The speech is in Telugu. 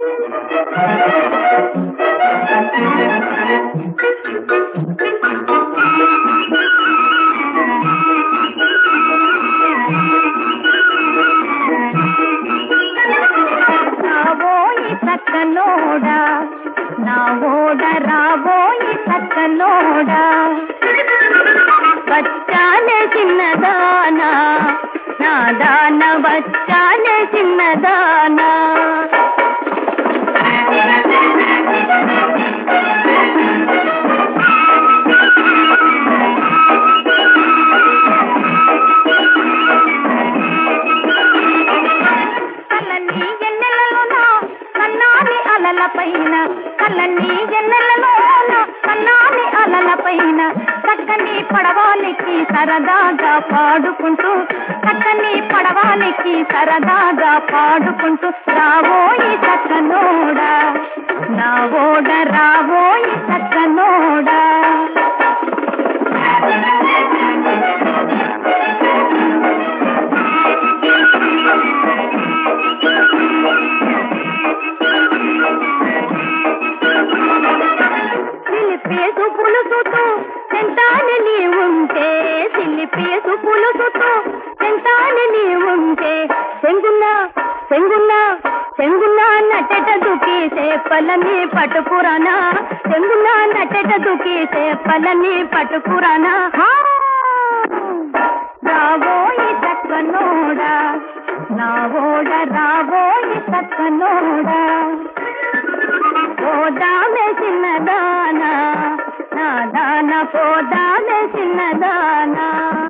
సక్కనోడా నా ఓడ రాబోయి సక్కనోడా వచ్చానే చిన్నదానా నా దాన వచ్చానే చిన్నదానా పైన కళ్ళని ఎన్నెలలోన కన్నాని అలల పైన చక్కని పడవానికి సరదాగా పాడుకుంటూ చక్కని పడవానికి సరదాగా పాడుకుంటూ రాబోయి చక్కనోడా నా ఓడ రాబోయి చక్కనోడా సిలిపేసు పులుసుతో చెంతాని నీ ఉంటే సిలిపేసు పులుసుతో చెంతాని నీ ఉంటే చెంగున్నా చెంగున్నా చెంగున్నా నటెట దుకి చేపలని పట్టుకురానా చెంగున్నా నటెట దుకి చేపలని పట్టుకురానా రాబోయి చక్కనోడా నా ఓడ రాబోయి చక్కనోడా పోదామే చిన్నదానా నా దాన పోదామే చిన్నదానా